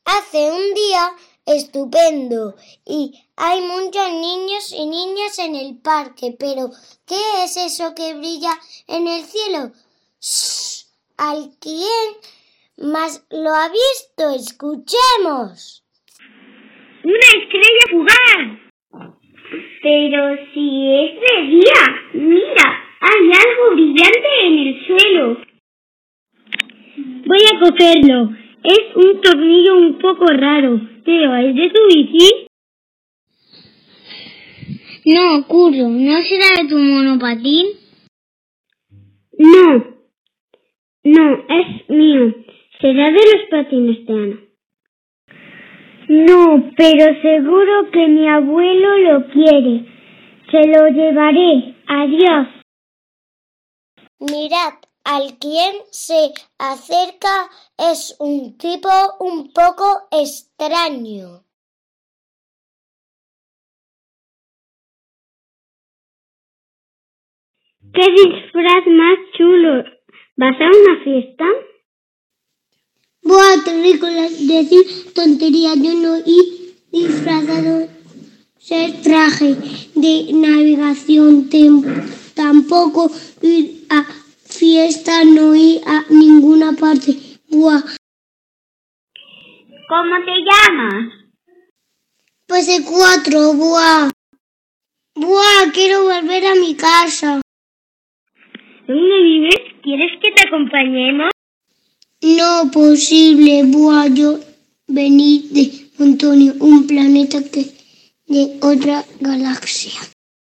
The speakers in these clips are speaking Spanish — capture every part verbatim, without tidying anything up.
Hace un día estupendo y hay muchos niños y niñas en el parque, pero ¿qué es eso que brilla en el cielo? ¡Shh! ¿Alguien más lo ha visto? ¡Escuchemos! ¡Una estrella fugaz! Pero si es de día, mira, hay algo brillante en el suelo. Voy a cogerlo. Es un tornillo un poco raro, pero ¿es de tu bici? No, Curro, ¿no será de tu monopatín? No, no, es mío. Será de los patines de Ana. No, pero seguro que mi abuelo lo quiere. Se lo llevaré. Adiós. Mirad, alguien se acerca. Es un tipo un poco extraño. ¡Qué disfraz más chulo! ¿Vas a una fiesta? Buah, terrícolas, decir tonterías. Yo no he disfrazado ser traje de navegación, tem- tampoco ir a fiesta, no ir a ninguna parte. Buah. ¿Cómo te llamas? Pues el cuatro, buah. Buah, quiero volver a mi casa. ¿Dónde vives? ¿Quieres que te acompañemos? No posible, buah, yo vení de Montonio, un planeta que de otra galaxia.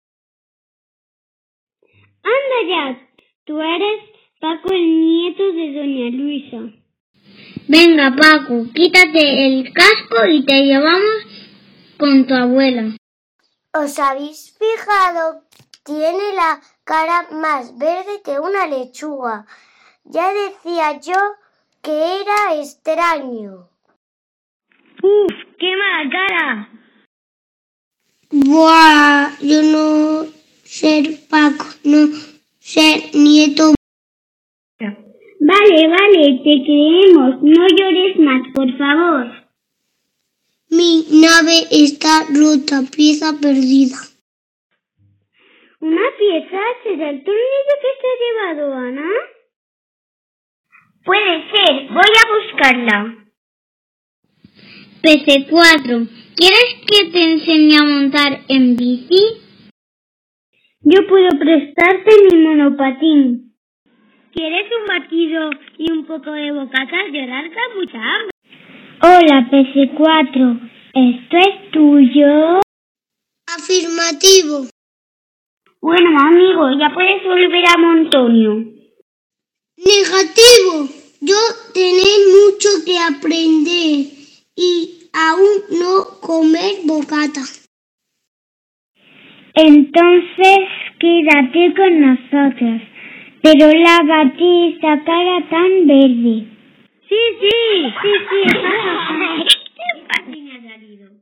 Anda ya, tú eres Paco, el nieto de doña Luisa. Venga, Paco, quítate el casco y te llevamos con tu abuela. ¿Os habéis fijado? Tiene la cara más verde que una lechuga. Ya decía yo que era extraño. ¡Uf! ¡Qué mala cara! Buah, yo no ser Paco, no ser nieto. Vale, vale, te creemos. No llores más, por favor. Mi nave está rota, pieza perdida. ¿Una pieza? ¿Será el tornillo que se ha llevado Ana? Puede ser, voy a buscarla. P C cuatro, ¿quieres que te enseñe a montar en bici? Yo puedo prestarte mi monopatín. ¿Quieres un batido y un poco de bocata? Yo larga mucha hambre. Hola, P C cuatro, ¿esto es tuyo? Afirmativo. Bueno, amigo, ya puedes volver a Montonio. Negativo. Yo tenéis mucho que aprender y aún no comer bocata. Entonces quédate con nosotros. Pero lávate esa cara tan verde. Sí, sí, sí, sí.